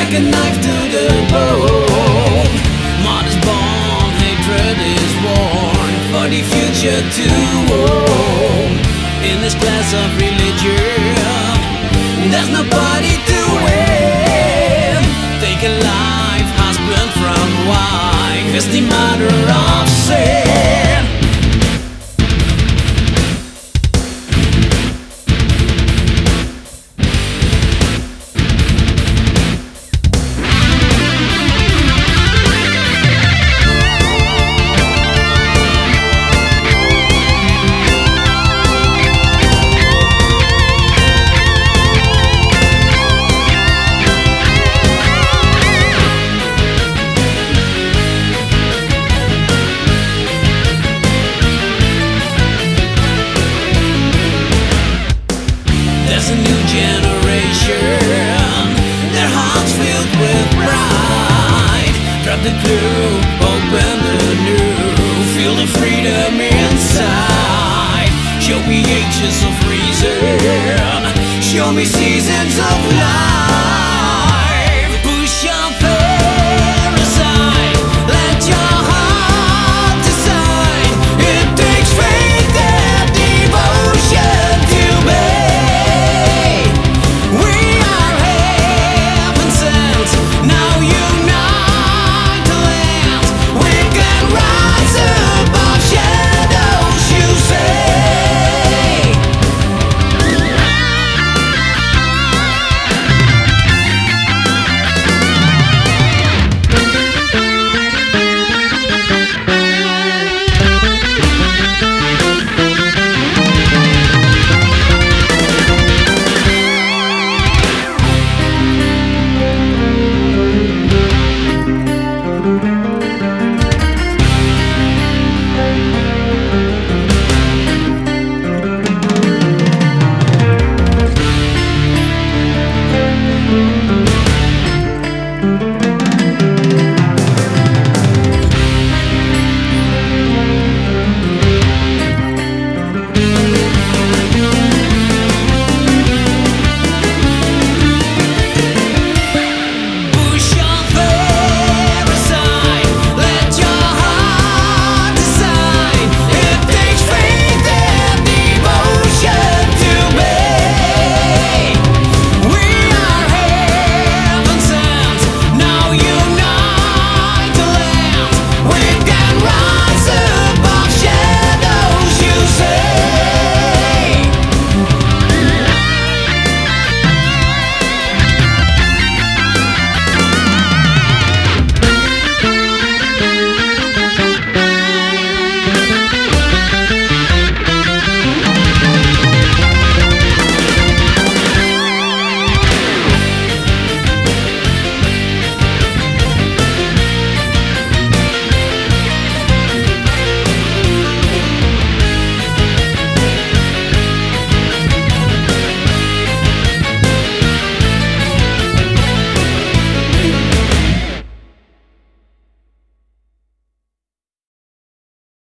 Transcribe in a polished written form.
like a knife to the bone. Mud is born, hatred is born, for the future to own. In this class of religion, there's nobody to win. Take a life, husband from wife, is the mother of sin. There's a new generation, their hearts filled with pride. Drop the glue, open the new, feel the freedom inside. Show me ages of reason, show me seasons of life.